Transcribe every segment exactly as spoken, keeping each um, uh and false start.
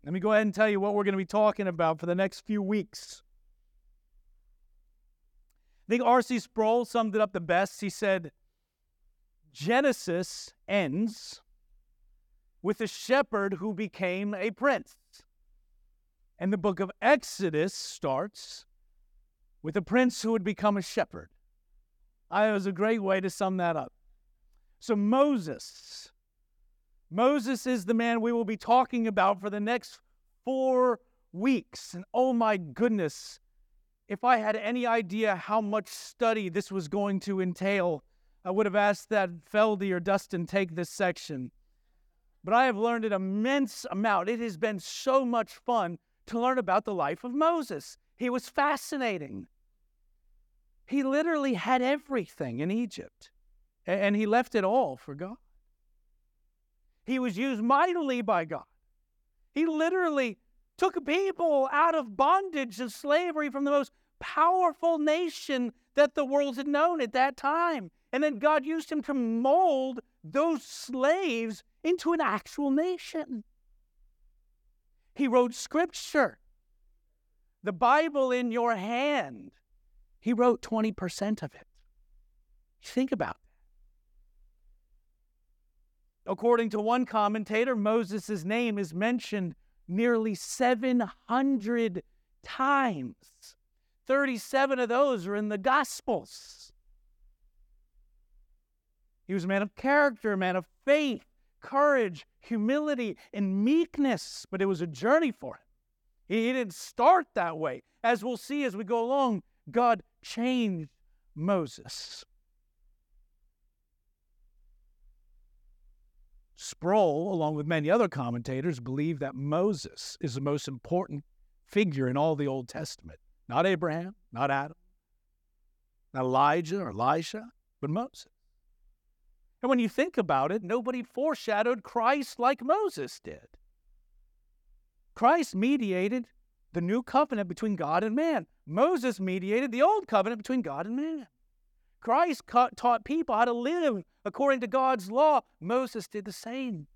Let me go ahead and tell you what we're going to be talking about for the next few weeks. I think R C Sproul summed it up the best. He said, Genesis ends with a shepherd who became a prince. And the book of Exodus starts with a prince who would become a shepherd. I, it was a great way to sum that up. So Moses. Moses is the man we will be talking about for the next four weeks. And oh my goodness, if I had any idea how much study this was going to entail, I would have asked that Feldy or Dustin take this section. But I have learned an immense amount. It has been so much fun to learn about the life of Moses. He was fascinating. He literally had everything in Egypt, and he left it all for God. He was used mightily by God. He literally took people out of bondage and slavery from the most powerful nation that the world had known at that time. And then God used him to mold those slaves into an actual nation. He wrote scripture. The Bible in your hand. He wrote twenty percent of it. Think about that. According to one commentator, Moses' name is mentioned nearly seven hundred times. thirty-seven of those are in the Gospels. He was a man of character, a man of faith, courage, humility, and meekness, but it was a journey for him. He didn't start that way. As we'll see as we go along, God changed Moses. Sproul, along with many other commentators, believe that Moses is the most important figure in all the Old Testament. Not Abraham, not Adam, not Elijah or Elisha, but Moses. And when you think about it, nobody foreshadowed Christ like Moses did. Christ mediated the new covenant between God and man. Moses mediated the old covenant between God and man. Christ taught people how to live according to God's law. Moses did the same.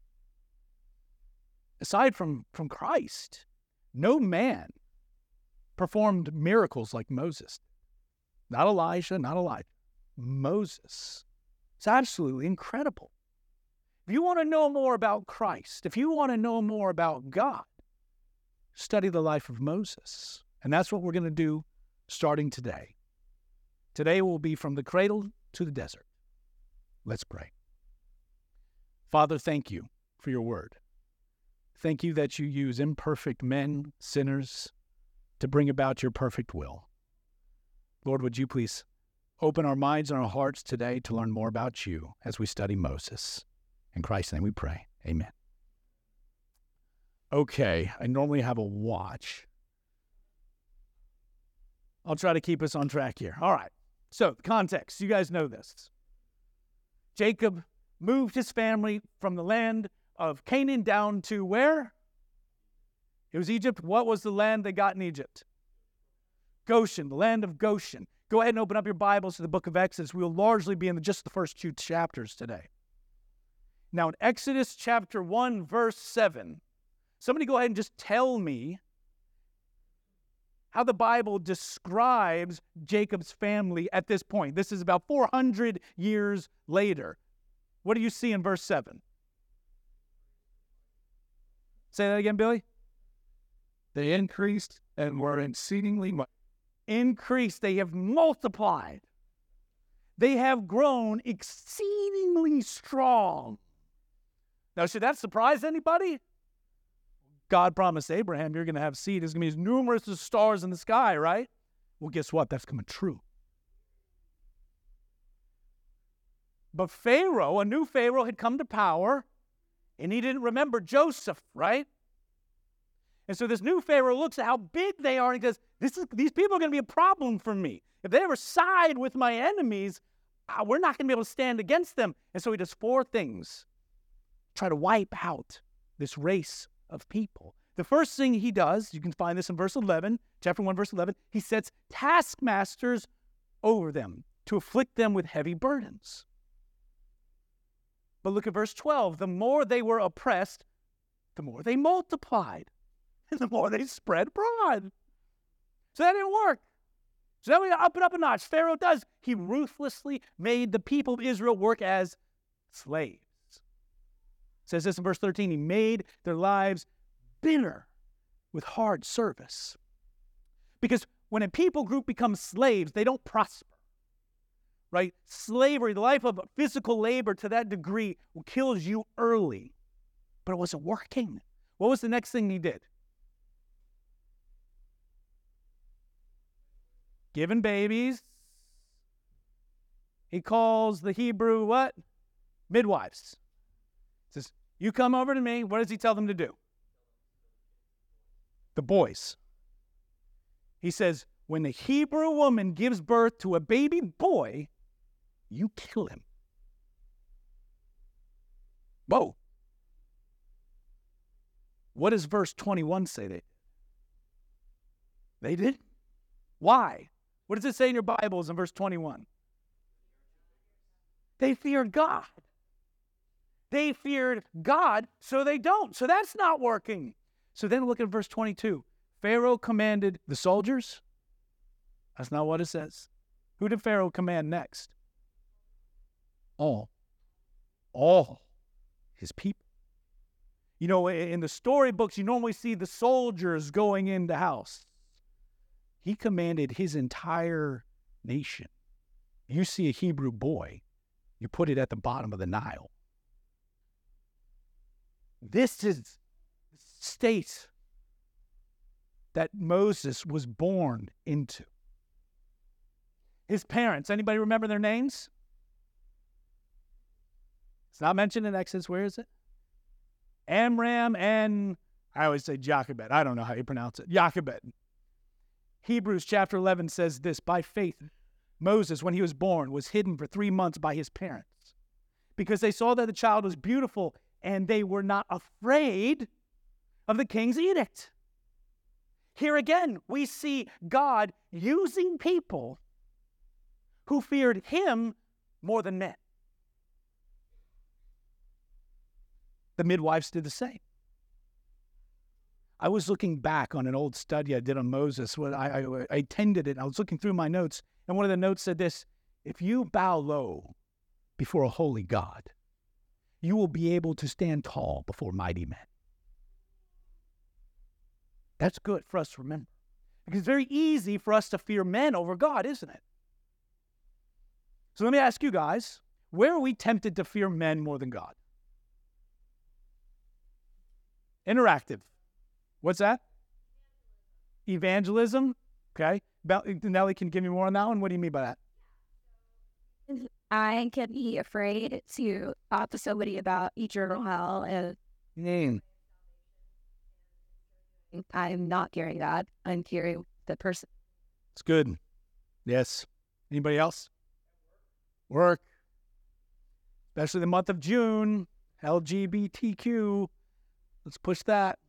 Aside from, from Christ, no man performed miracles like Moses. Not Elijah, not Elijah. Moses. It's absolutely incredible. If you want to know more about Christ, if you want to know more about God, study the life of Moses. And that's what we're going to do starting today. Today will be from the cradle to the desert. Let's pray. Father, thank you for your word. Thank you that you use imperfect men, sinners, to bring about your perfect will. Lord, would you please open our minds and our hearts today to learn more about you as we study Moses. In Christ's name we pray. Amen. Okay, I normally have a watch. I'll try to keep us on track here. All right. So, context. You guys know this. Jacob moved his family from the land of Canaan down to where? It was Egypt. What was the land they got in Egypt? Goshen, the land of Goshen. Go ahead and open up your Bibles to the book of Exodus. We'll largely be in the, just the first two chapters today. Now, in Exodus chapter one, verse seven, somebody go ahead and just tell me how the Bible describes Jacob's family at this point. This is about four hundred years later. What do you see in verse seven? Say that again, Billy. They increased and were exceedingly much. Increased. They have multiplied. They have grown exceedingly strong. Now, should that surprise anybody? God promised Abraham, you're going to have seed. It's going to be as numerous as stars in the sky, right? Well, guess what? That's coming true. But Pharaoh, a new Pharaoh, had come to power, and he didn't remember Joseph, right? And so this new Pharaoh looks at how big they are and goes, this is, these people are going to be a problem for me. If they ever side with my enemies, uh, we're not going to be able to stand against them. And so he does four things. Try to wipe out this race of people. The first thing he does, you can find this in verse eleven, chapter one, verse eleven, he sets taskmasters over them to afflict them with heavy burdens. But look at verse twelve. The more they were oppressed, the more they multiplied. and the more they spread abroad. So that didn't work. So then we up it up a notch. Pharaoh does. He ruthlessly made the people of Israel work as slaves. It says this in verse thirteen. He made their lives bitter with hard service. Because when a people group becomes slaves, they don't prosper. Right? Slavery, the life of physical labor to that degree, kills you early. But it wasn't working. What was the next thing he did? Given babies. He calls the Hebrew what? Midwives. He says, you come over to me. What does he tell them to do? The boys. He says, when the Hebrew woman gives birth to a baby boy, you kill him. Whoa. What does verse twenty-one say they did? They did? Why? What does it say in your Bibles in verse twenty-one? They feared God. They feared God, so they don't. So that's not working. So then look at verse twenty-two. Pharaoh commanded the soldiers. That's not what it says. Who did Pharaoh command next? All. All his people. You know, in the storybooks, you normally see the soldiers going into house. He commanded his entire nation. You see a Hebrew boy, you put it at the bottom of the Nile. This is the state that Moses was born into. His parents, anybody remember their names? It's not mentioned in Exodus. Where is it? Amram and, I always say Jochebed. I don't know how you pronounce it. Jochebed. Hebrews chapter eleven says this, by faith, Moses, when he was born, was hidden for three months by his parents because they saw that the child was beautiful and they were not afraid of the king's edict. Here again, we see God using people who feared him more than men. The midwives did the same. I was looking back on an old study I did on Moses. When I, I, I attended it, and I was looking through my notes, and one of the notes said this, if you bow low before a holy God, you will be able to stand tall before mighty men. That's good for us to remember. Because it's very easy for us to fear men over God, isn't it? So let me ask you guys, where are we tempted to fear men more than God? Interactive. What's that? Evangelism. Okay. Nellie can give me more on that one. What do you mean by that? I can be afraid to talk to somebody about eternal hell, and Mm. I'm not hearing that. I'm hearing the person. It's good. Yes. Anybody else? Work. Especially the month of June. L G B T Q. Let's push that.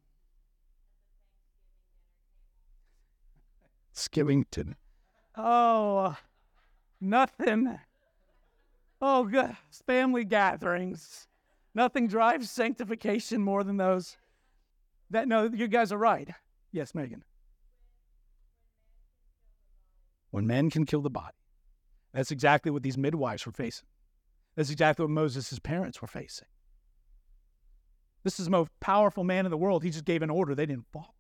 Skivington. Oh, nothing. Oh, good. Family gatherings. Nothing drives sanctification more than those. That no, you guys are right. Yes, Megan. When men can kill the body. That's exactly what these midwives were facing. That's exactly what Moses' parents were facing. This is the most powerful man in the world. He just gave an order. They didn't follow.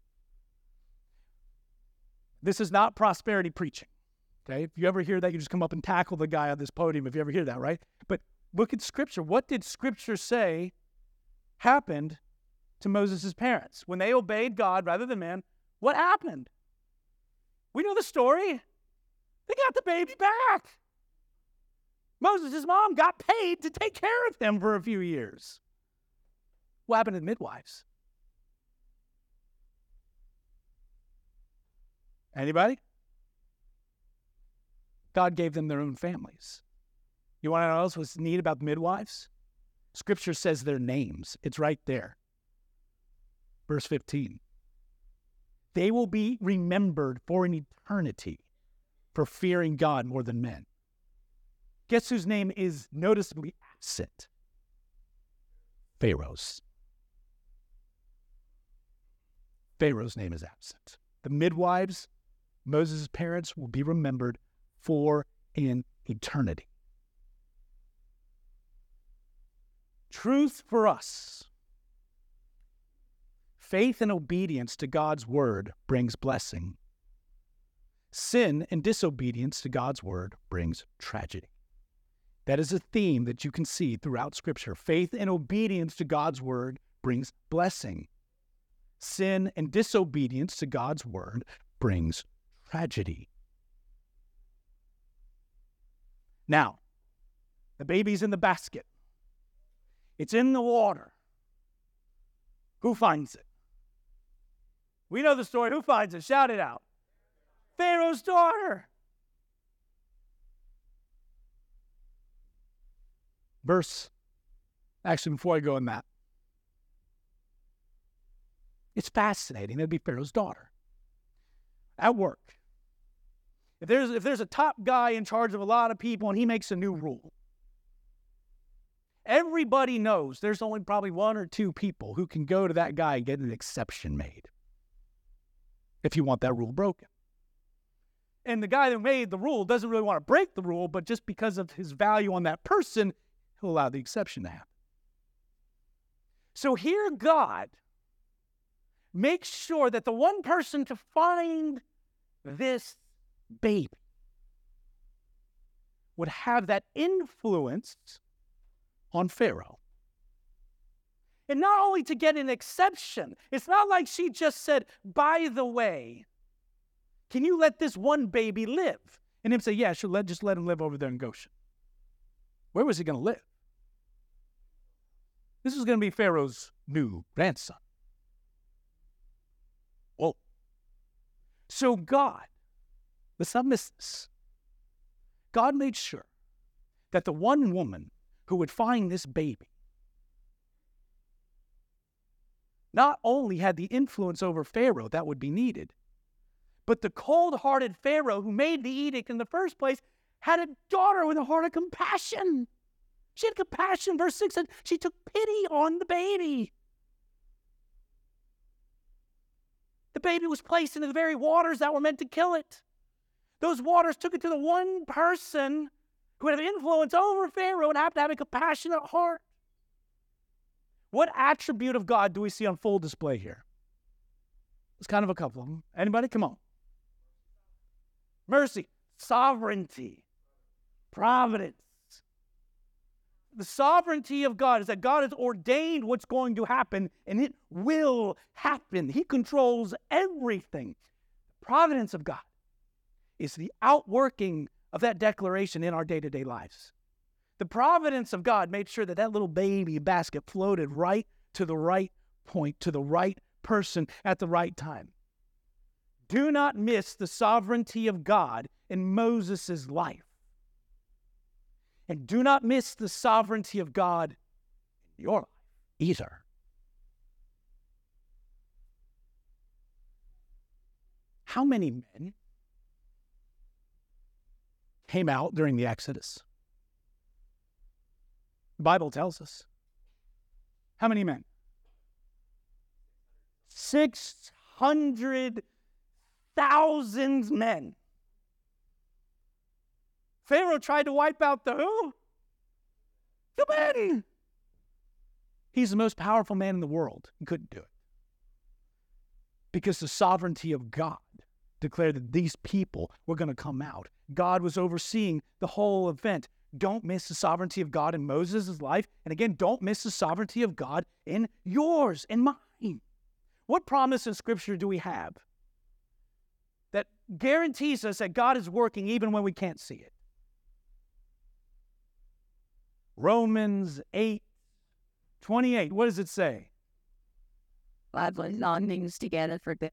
This is not prosperity preaching. Okay? If you ever hear that, you just come up and tackle the guy on this podium if you ever hear that, right? But look at Scripture. What did Scripture say happened to Moses' parents? When they obeyed God rather than man, what happened? We know the story. They got the baby back. Moses' mom got paid to take care of him for a few years. What happened to the midwives? Anybody? God gave them their own families. You want to know what's neat about the midwives? Scripture says their names. It's right there. Verse fifteen. They will be remembered for an eternity for fearing God more than men. Guess whose name is noticeably absent? Pharaoh's. Pharaoh's name is absent. The midwives, Moses' parents, will be remembered for an eternity. Truth for us. Faith and obedience to God's word brings blessing. Sin and disobedience to God's word brings tragedy. That is a theme that you can see throughout Scripture. Faith and obedience to God's word brings blessing. Sin and disobedience to God's word brings tragedy. Now, the baby's in the basket. It's in the water. Who finds it? We know the story. Who finds it? Shout it out. Pharaoh's daughter. Verse, actually, before I go in that, it's fascinating. That'd be Pharaoh's daughter. At work. If there's, if there's a top guy in charge of a lot of people and he makes a new rule, everybody knows there's only probably one or two people who can go to that guy and get an exception made if you want that rule broken. And the guy that made the rule doesn't really want to break the rule, but just because of his value on that person, he'll allow the exception to happen. So here God makes sure that the one person to find this baby would have that influence on Pharaoh. And not only to get an exception, it's not like she just said, by the way, can you let this one baby live? And him say, yeah, sure, let, just let him live over there in Goshen. Where was he going to live? This was going to be Pharaoh's new grandson. Whoa. So God, let's not miss this. God made sure that the one woman who would find this baby not only had the influence over Pharaoh that would be needed, but the cold-hearted Pharaoh who made the edict in the first place had a daughter with a heart of compassion. She had compassion. Verse six said she took pity on the baby. The baby was placed into the very waters that were meant to kill it. Those waters took it to the one person who had influence over Pharaoh and happened to have a compassionate heart. What attribute of God do we see on full display here? It's kind of a couple of them. Anybody? Come on. Mercy, sovereignty, providence. The sovereignty of God is that God has ordained what's going to happen, and it will happen. He controls everything. The providence of God is the outworking of that declaration in our day-to-day lives. The providence of God made sure that that little baby basket floated right to the right point, to the right person at the right time. Do not miss the sovereignty of God in Moses' life. And do not miss the sovereignty of God in your life either. How many men came out during the Exodus? The Bible tells us. How many men? Six hundred thousand men. Pharaoh tried to wipe out the who? The men. He's the most powerful man in the world. He couldn't do it. Because the sovereignty of God declared that these people were going to come out. God was overseeing the whole event. Don't miss the sovereignty of God in Moses' life. And again, don't miss the sovereignty of God in yours and mine. What promise in Scripture do we have that guarantees us that God is working even when we can't see it? Romans eight twenty-eight. What does it say? God works all things together for good.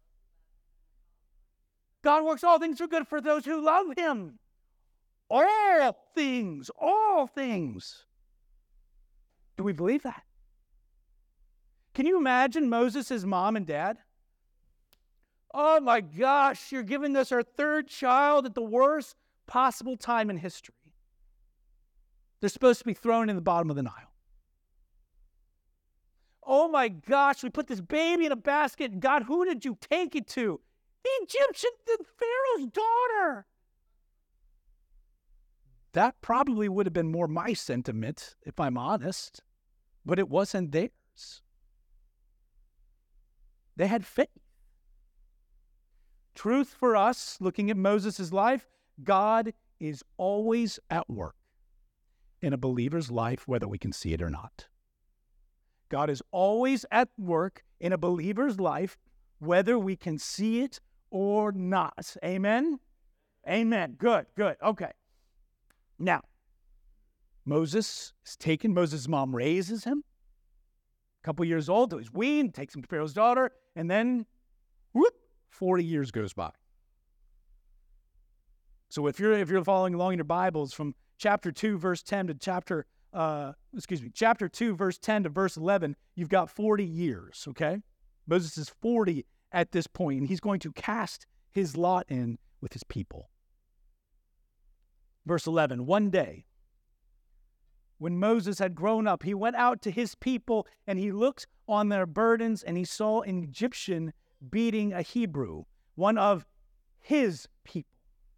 God works all things for good for those who love Him. All things, all things. Do we believe that? Can you imagine Moses' mom and dad? Oh my gosh, you're giving us our third child at the worst possible time in history. They're supposed to be thrown in the bottom of the Nile. Oh my gosh, we put this baby in a basket. God, who did you take it to? The Egyptian, the Pharaoh's daughter. That probably would have been more my sentiment, if I'm honest, but it wasn't theirs. They had faith. Truth for us, looking at Moses' life, God is always at work in a believer's life, whether we can see it or not. God is always at work in a believer's life, whether we can see it or not. Amen? Amen. Good, good. Okay. Now, Moses is taken. Moses' mom raises him. A couple years old, he's weaned, takes him to Pharaoh's daughter, and then, whoop, forty years goes by. So if you're if you're following along in your Bibles, from chapter two, verse ten to chapter uh, excuse me, chapter two, verse ten to verse eleven, you've got forty years. Okay, Moses is forty at this point, and he's going to cast his lot in with his people. Verse eleven, one day, when Moses had grown up, he went out to his people, and he looked on their burdens, and he saw an Egyptian beating a Hebrew, one of his people.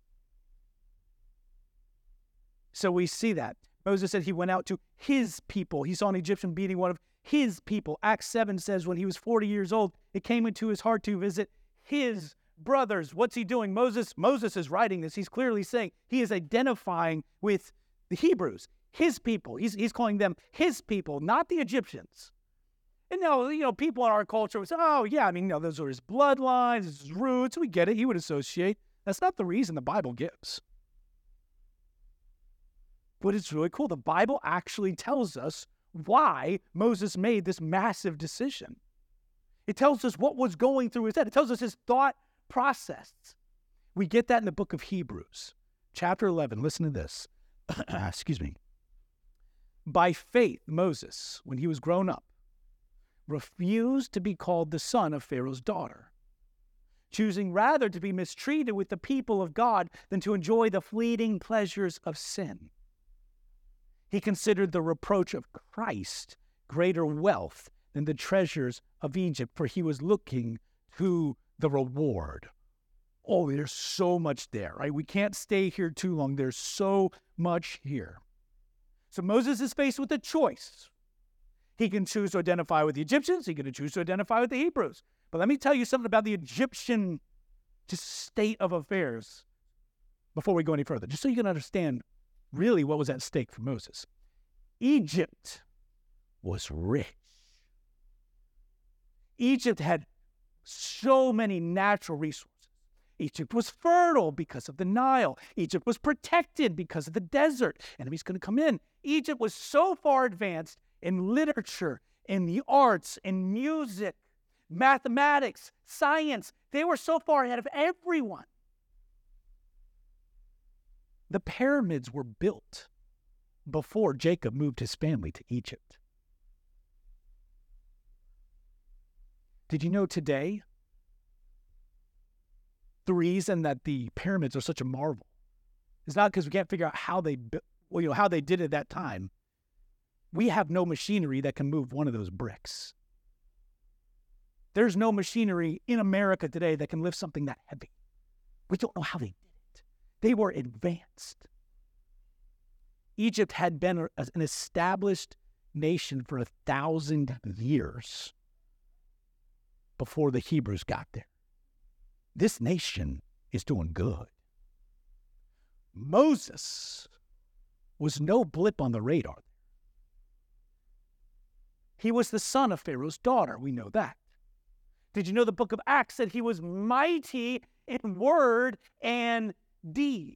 So we see that. Moses said he went out to his people. He saw an Egyptian beating one of his people. Acts seven says when he was forty years old, it came into his heart to visit his brothers. What's he doing? Moses, Moses is writing this. He's clearly saying he is identifying with the Hebrews, his people. He's, he's calling them his people, not the Egyptians. And now, you know, people in our culture would say, oh, yeah, I mean, you know, those are his bloodlines, his roots. We get it. He would associate. That's not the reason the Bible gives. But it's really cool. The Bible actually tells us why Moses made this massive decision. It tells us what was going through his head. It tells us his thought process. We get that in the book of Hebrews, chapter eleven. Listen to this. Excuse me. By faith, Moses, when he was grown up, refused to be called the son of Pharaoh's daughter, choosing rather to be mistreated with the people of God than to enjoy the fleeting pleasures of sin. He considered the reproach of Christ greater wealth than the treasures of Egypt, for he was looking to the reward. Oh, there's so much there, right? We can't stay here too long. There's so much here. So Moses is faced with a choice. He can choose to identify with the Egyptians. He can choose to identify with the Hebrews. But let me tell you something about the Egyptian just state of affairs before we go any further, just so you can understand really what was at stake for Moses. Egypt was rich. Egypt had so many natural resources. Egypt was fertile because of the Nile. Egypt was protected because of the desert. Enemies couldn't come in. Egypt was so far advanced in literature, in the arts, in music, mathematics, science. They were so far ahead of everyone. The pyramids were built before Jacob moved his family to Egypt. Did you know today, the reason that the pyramids are such a marvel is not because we can't figure out how they, well, you know, how they did it at that time. We have no machinery that can move one of those bricks. There's no machinery in America today that can lift something that heavy. We don't know how they did it. They were advanced. Egypt had been an established nation for a thousand years before the Hebrews got there. This nation is doing good. Moses was no blip on the radar. He was the son of Pharaoh's daughter. We know that. Did you know the book of Acts said he was mighty in word and deeds?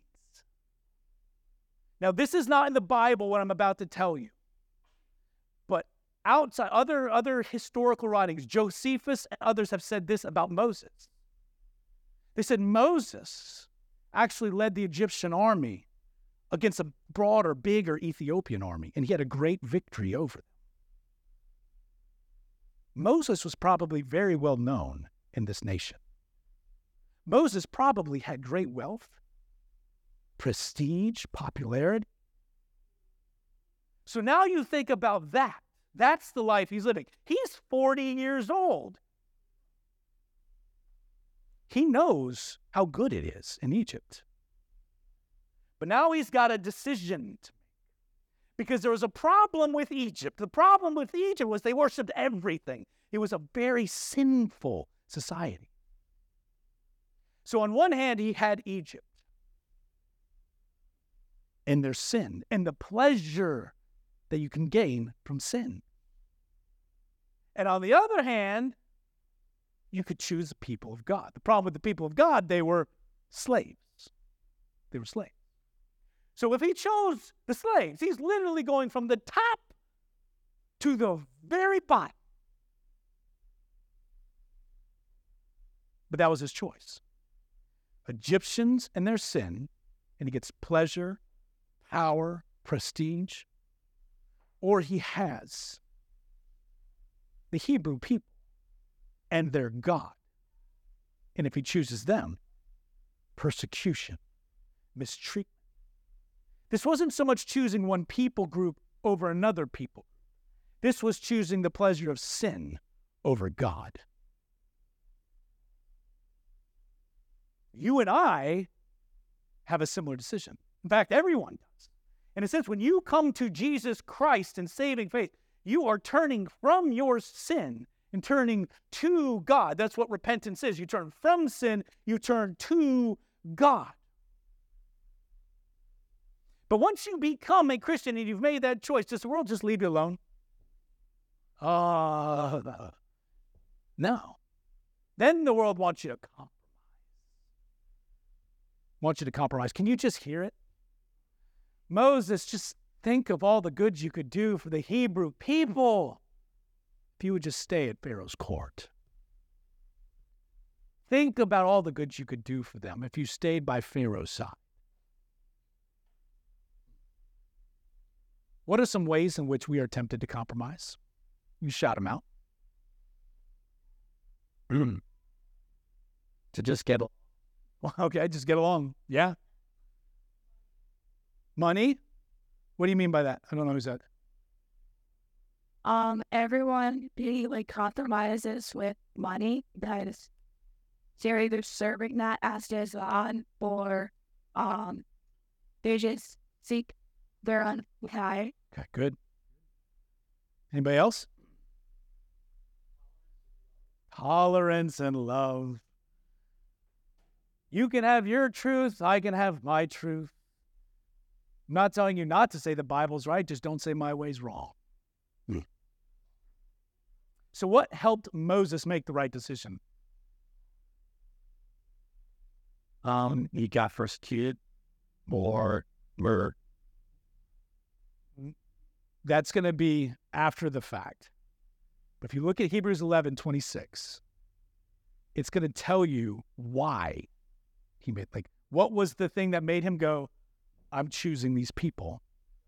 Now, this is not in the Bible, what I'm about to tell you. But outside, other, other historical writings, Josephus and others have said this about Moses. They said Moses actually led the Egyptian army against a broader, bigger Ethiopian army, and he had a great victory over them. Moses was probably very well known in this nation. Moses probably had great wealth, prestige, popularity. So now you think about that. That's the life he's living. He's forty years old. He knows how good it is in Egypt. But now he's got a decision to make. Because there was a problem with Egypt. The problem with Egypt was they worshiped everything. It was a very sinful society. So on one hand, he had Egypt and their sin and the pleasure that you can gain from sin. And on the other hand, you could choose the people of God. The problem with the people of God, they were slaves. They were slaves. So if he chose the slaves, he's literally going from the top to the very bottom. But that was his choice. Egyptians and their sin, and he gets pleasure, power, prestige, or he has the Hebrew people and their God. And if he chooses them, persecution, mistreatment. This wasn't so much choosing one people group over another people. This was choosing the pleasure of sin over God. You and I have a similar decision. In fact, everyone does. In a sense, when you come to Jesus Christ in saving faith, you are turning from your sin and turning to God. That's what repentance is. You turn from sin, you turn to God. But once you become a Christian and you've made that choice, does the world just leave you alone? Uh, no. Then the world wants you to compromise. Wants you to compromise. Can you just hear it? Moses, just think of all the good you could do for the Hebrew people if you would just stay at Pharaoh's court. Think about all the good you could do for them if you stayed by Pharaoh's side. What are some ways in which we are tempted to compromise? You shout them out. Mm. To just get along. Well, okay, just get along. Yeah. Money? What do you mean by that? I don't know who's that. Um, everyone really like compromises with money. That is, they're either serving that as their God or um, they just seek their own high. Okay, good. Anybody else? Tolerance and love. You can have your truth. I can have my truth. I'm not telling you not to say the Bible's right. Just don't say my way's wrong. Hmm. So what helped Moses make the right decision? Um, he got persecuted or murdered. That's going to be after the fact. But if you look at Hebrews eleven twenty-six, it's going to tell you why he made, like, what was the thing that made him go, I'm choosing these people.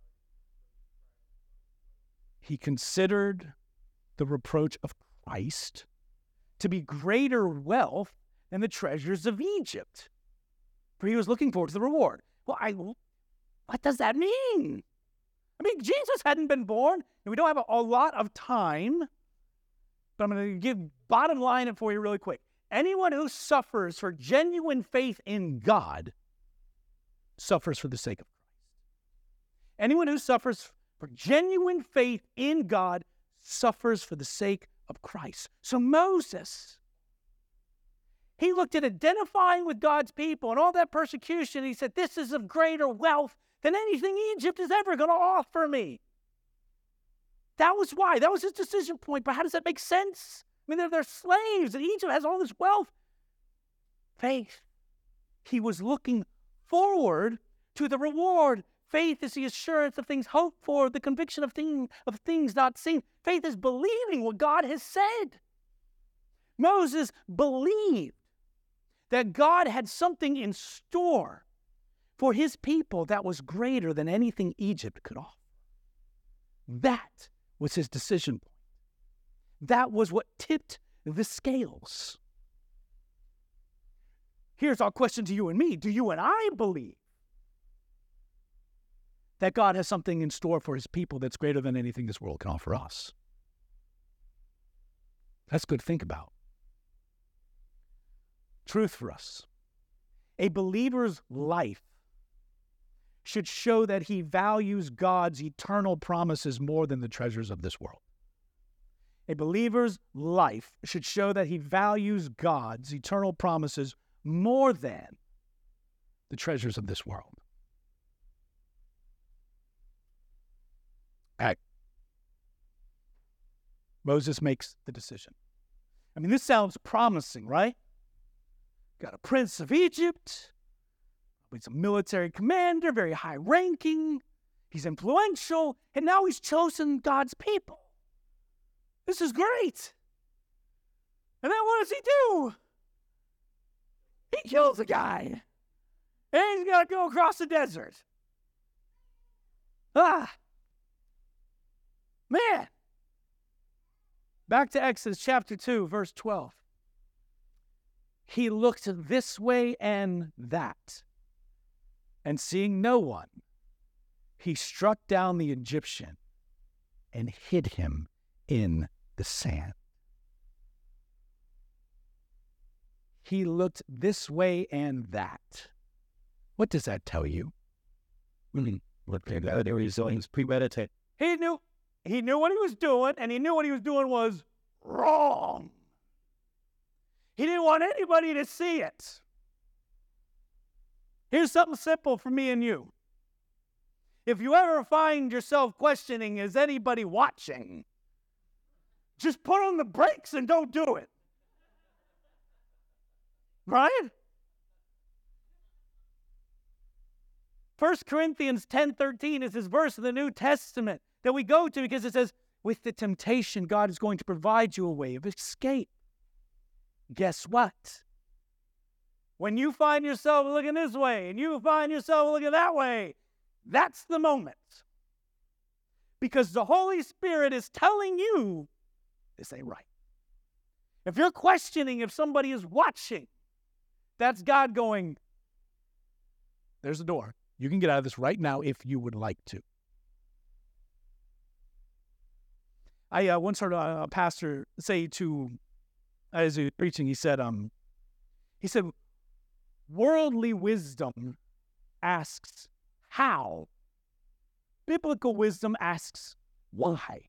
He considered the reproach of Christ to be greater wealth than the treasures of Egypt, for he was looking forward to the reward. Well, I, what does that mean? I mean, Jesus hadn't been born, and we don't have a, a lot of time, but I'm going to give bottom line it for you really quick. Anyone who suffers for genuine faith in God suffers for the sake of Christ. Anyone who suffers for genuine faith in God suffers for the sake of Christ. So Moses, he looked at identifying with God's people and all that persecution. He said, this is of greater wealth than anything Egypt is ever going to offer me. That was why. That was his decision point. But how does that make sense? I mean, they're, they're slaves, and Egypt has all this wealth. Faith. He was looking forward to the reward. Faith is the assurance of things hoped for, the conviction of, thing, of things not seen. Faith is believing what God has said. Moses believed that God had something in store for his people that was greater than anything Egypt could offer. That was his decision point. That was what tipped the scales. Here's our question to you and me. Do you and I believe that God has something in store for his people that's greater than anything this world can offer us. That's good to think about. Truth for us. A believer's life should show that he values God's eternal promises more than the treasures of this world. A believer's life should show that he values God's eternal promises more than the treasures of this world. Act. Moses makes the decision. I mean, this sounds promising, right? Got a prince of Egypt. He's a military commander, very high ranking. He's influential, and now he's chosen God's people. This is great. And then what does he do? He kills a guy. And he's got to go across the desert. Ah. Man. Back to Exodus chapter two, verse twelve. He looked this way and that, and seeing no one, he struck down the Egyptian and hid him in the sand. He looked this way and that. What does that tell you? What they were doing is premeditated. He knew, he knew what he was doing, and he knew what he was doing was wrong. He didn't want anybody to see it. Here's something simple for me and you. If you ever find yourself questioning, is anybody watching? Just put on the brakes and don't do it. Right? First Corinthians ten thirteen is this verse in the New Testament that we go to because it says, with the temptation, God is going to provide you a way of escape. Guess what? When you find yourself looking this way and you find yourself looking that way, that's the moment. Because the Holy Spirit is telling you this ain't right. If you're questioning if somebody is watching, that's God going, there's the door. You can get out of this right now if you would like to. I uh, once heard a, a pastor say to, as he was preaching, he said, um, he said, worldly wisdom asks how. Biblical wisdom asks why.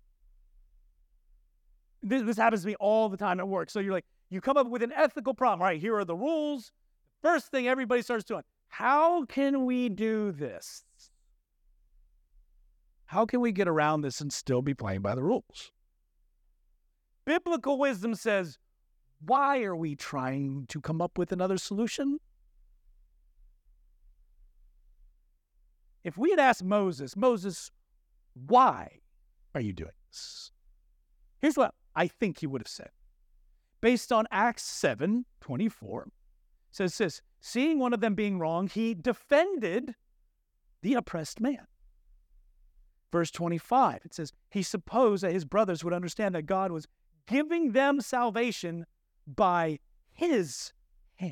This, this happens to me all the time at work. So you're like, you come up with an ethical problem. All right, here are the rules. First thing everybody starts doing, how can we do this? How can we get around this and still be playing by the rules? Biblical wisdom says, why are we trying to come up with another solution? If we had asked Moses, Moses, why are you doing this? Here's what I think he would have said. Based on Acts seven twenty-four, says this, seeing one of them being wrong, he defended the oppressed man. Verse twenty-five, it says, he supposed that his brothers would understand that God was giving them salvation by his hand.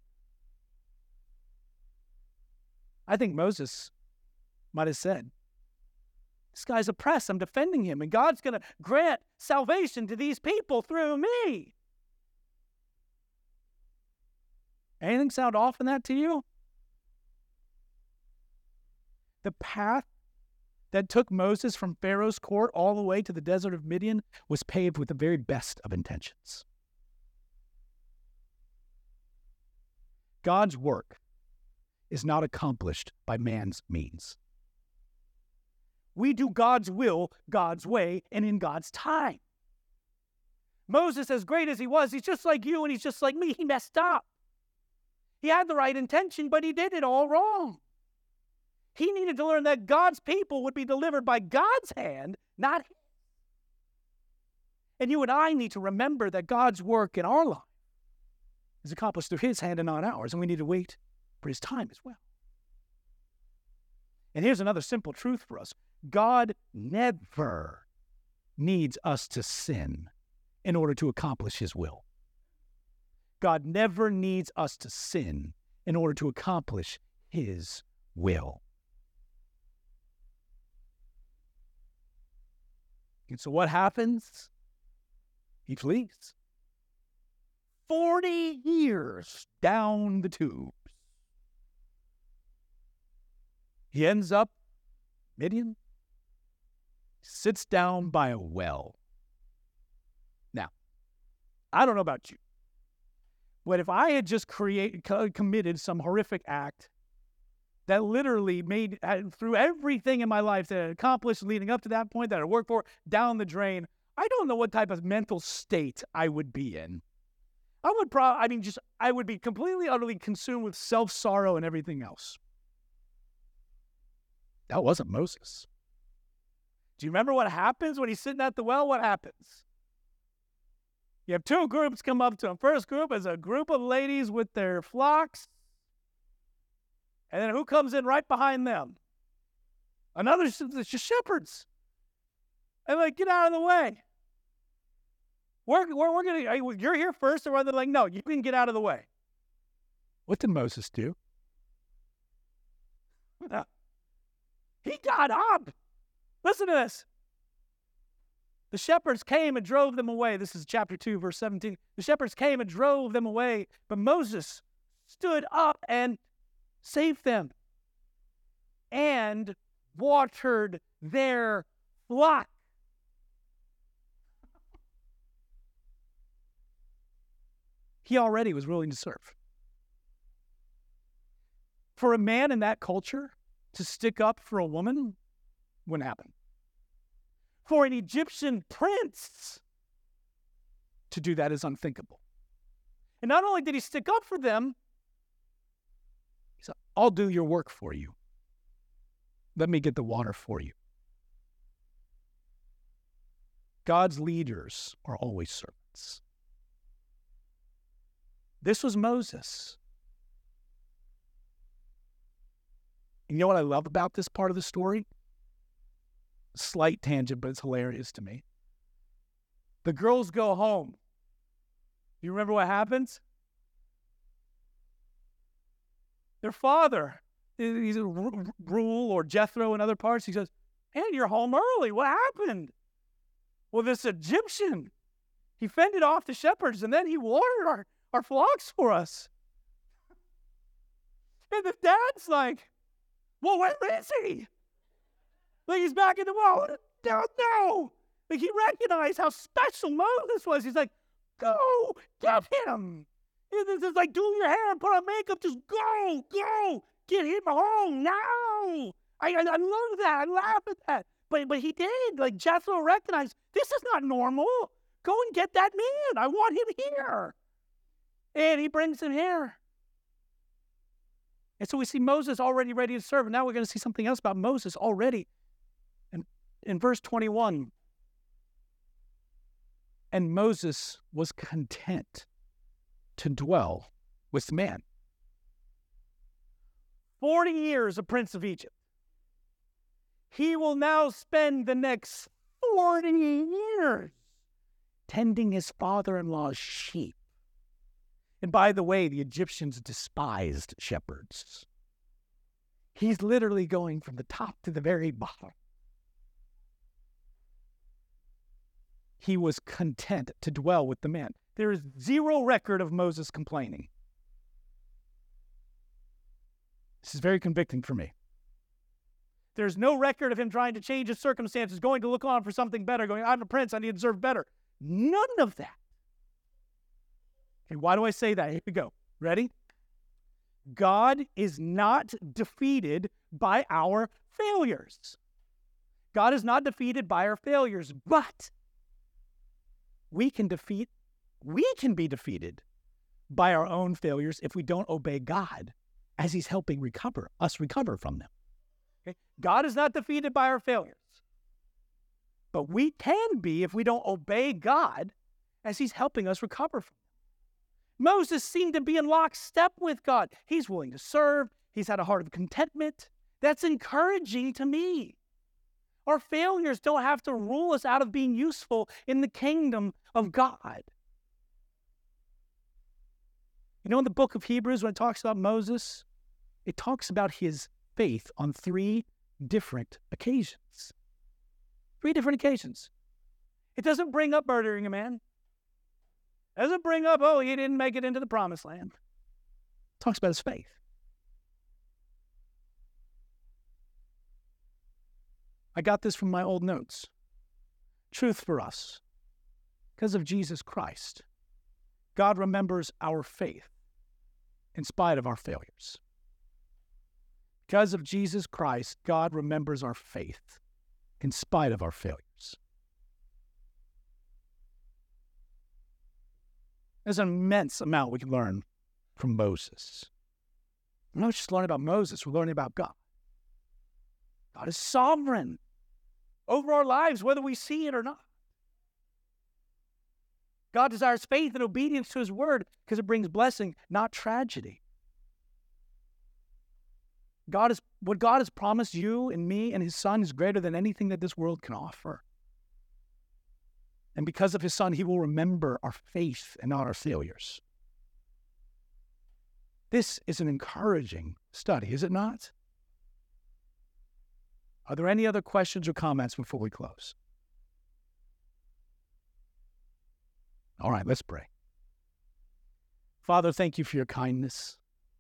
I think Moses might have said, this guy's oppressed, I'm defending him, and God's going to grant salvation to these people through me. Anything sound off in that to you? The path that took Moses from Pharaoh's court all the way to the desert of Midian was paved with the very best of intentions. God's work is not accomplished by man's means. We do God's will, God's way, and in God's time. Moses, as great as he was, he's just like you and he's just like me. He messed up. He had the right intention, but he did it all wrong. He needed to learn that God's people would be delivered by God's hand, not his. And you and I need to remember that God's work in our life is accomplished through his hand and not ours, and we need to wait for his time as well. And here's another simple truth for us. God never needs us to sin in order to accomplish his will. God never needs us to sin in order to accomplish his will. And so what happens? He flees. Forty years down the tubes. He ends up Midian, sits down by a well. Now, I don't know about you, but if I had just create, co- committed some horrific act that literally made, through everything in my life that I accomplished leading up to that point, that I worked for, down the drain, I don't know what type of mental state I would be in. I would probably, I mean, just, I would be completely, utterly consumed with self-sorrow and everything else. That wasn't Moses. Do you remember what happens when he's sitting at the well? What happens? You have two groups come up to him. First group is a group of ladies with their flocks. And then who comes in right behind them? Another, it's just shepherds. And like, get out of the way. We're, we're, we're gonna, you're here first, or they're like, no, you can get out of the way. What did Moses do? He got up. Listen to this. The shepherds came and drove them away. This is chapter two, verse seventeen. The shepherds came and drove them away, but Moses stood up and saved them and watered their flock. He already was willing to serve. For a man in that culture to stick up for a woman wouldn't happen. For an Egyptian prince to do that is unthinkable. And not only did he stick up for them, he said, I'll do your work for you. Let me get the water for you. God's leaders are always servants. This was Moses. You know what I love about this part of the story? Slight tangent, but it's hilarious to me. The girls go home. You remember what happens? Their father, he's a Reuel or Jethro in other parts, he says, "Man, you're home early. What happened?" Well, this Egyptian, he fended off the shepherds, and then he watered our, our flocks for us. And the dad's like, well, where is he? Like, he's back in the wall. No, no. Like, he recognized how special Moses was. He's like, go, get him. This is like, do your hair and put on makeup. Just go, go. Get him home now. I, I, I love that. I laugh at that. But, but he did. Like, Jethro recognized, this is not normal. Go and get that man. I want him here. And he brings him here. And so we see Moses already ready to serve. And now we're going to see something else about Moses already. And in verse twenty-one, and Moses was content to dwell with man. Forty years a prince of Egypt. He will now spend the next forty years tending his father-in-law's sheep. And by the way, the Egyptians despised shepherds. He's literally going from the top to the very bottom. He was content to dwell with the man. There is zero record of Moses complaining. This is very convicting for me. There's no record of him trying to change his circumstances, going to look on for something better, going, I'm a prince, I need to deserve better. None of that. Okay, why do I say that? Here we go. Ready? God is not defeated by our failures. God is not defeated by our failures, but we can defeat, we can be defeated by our own failures if we don't obey God as he's helping recover us recover from them. Okay? God is not defeated by our failures, but we can be if we don't obey God as he's helping us recover from them. Moses seemed to be in lockstep with God. He's willing to serve. He's had a heart of contentment. That's encouraging to me. Our failures don't have to rule us out of being useful in the kingdom of God. You know, in the book of Hebrews, when it talks about Moses, it talks about his faith on three different occasions. Three different occasions. It doesn't bring up murdering a man. It doesn't bring up, oh, he didn't make it into the promised land. It talks about his faith. I got this from my old notes. Truth for us. Because of Jesus Christ, God remembers our faith in spite of our failures. Because of Jesus Christ, God remembers our faith in spite of our failures. There's an immense amount we can learn from Moses. We're not just learning about Moses, we're learning about God. God is sovereign over our lives, whether we see it or not. God desires faith and obedience to his word because it brings blessing, not tragedy. God is, what God has promised you and me and his son is greater than anything that this world can offer. And because of his son, he will remember our faith and not our failures. This is an encouraging study, is it not? Are there any other questions or comments before we close? All right, let's pray. Father, thank you for your kindness.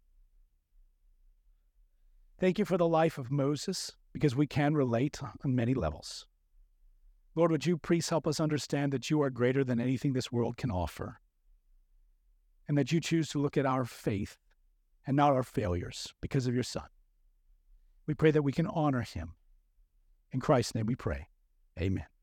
Thank you for the life of Moses, because we can relate on many levels. Lord, would you please help us understand that you are greater than anything this world can offer, and that you choose to look at our faith and not our failures because of your Son. We pray that we can honor him. In Christ's name we pray. Amen.